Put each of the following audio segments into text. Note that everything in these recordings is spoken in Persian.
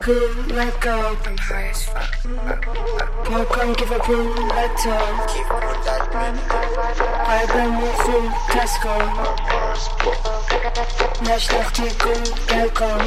Cool, let go. I'm high as fuck. Man kan give up room, let go. Qalbim mukhum, Tesco. نشناختی گم دلکن.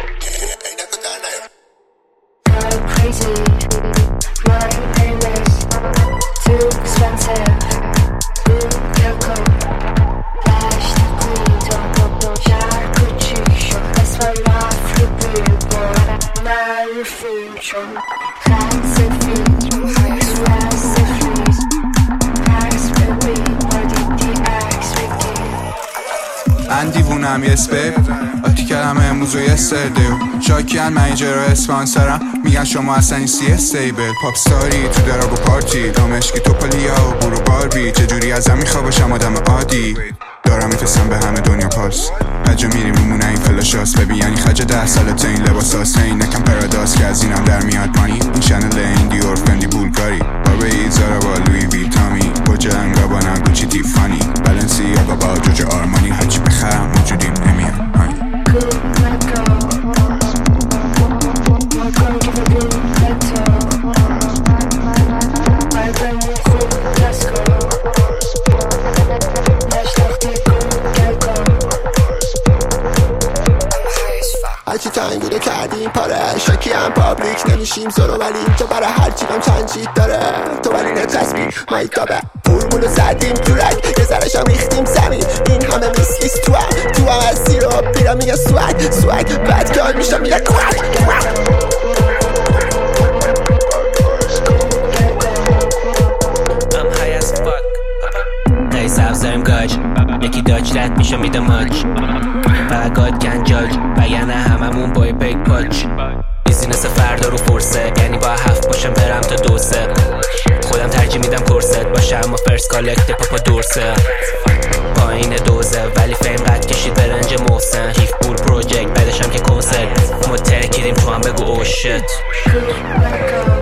I'm crazy, my pain is too expensive. دلکن. Flash the queen, شهر کوچیک شد. اسمم رفت رو بیلبورد. معروفیم چون خط سفید رو حیث رس سفید. پس ببین با دیدی عکس بگیر. من دیوونم یس بیب آتی کردم امروز و یس دیو شاکیان من اینجا رو اسپانسرم میگن شما اصلا این سی استیبل پاپ ستاری تو دراغ و پارتی دامشکی توپالیا و برو باربی چجوری ازم میخوا باشم آدم عادی دارم میفرستم به همه دنیا پاس هجا میریم میمونه این فلاشاست ببین یعنی خرج 10 سالت این لباس هاست این نکم پراداست که از اینم در میاد پانی این شنل این دیور فندی بولگاری باربه ایزارا با لوی ویتامی با جنگ با نگوچی تیفانی بلنسی یا با جوج آرمانی هرچی بخرم موجودیم نمیاد هانی هرچی تنگ بوده کردیم پاره شاکی هم پابلیک نمیشیم زورو ولی تو برای هرچی هم تنجید داره تو ولی نتسبی مایتابه فرمول رو زدیم تو رک یه ذرش هم ریختیم زمین این همه میسکیست تو هم از زیر و پیرا میگه سوگ بدکار میشم میگه کوک I'm high as fuck قیس افزاریم گاج یکی داج رد میشه میده ماج فقط گنجاج بیانه هممون بای پیک پاچ بیزینس فردا رو فرصه یعنی با 7 باشم برم تا 2 خودم ترجیح میدم کرست باشم اما فرست کالکت پاپا دورسه پایین دوزه ولی فیم قد کشید برنج محسن هیف پول پروژکت بعدشم که کنسرت ما ترکیدیم تو هم بگو اوشت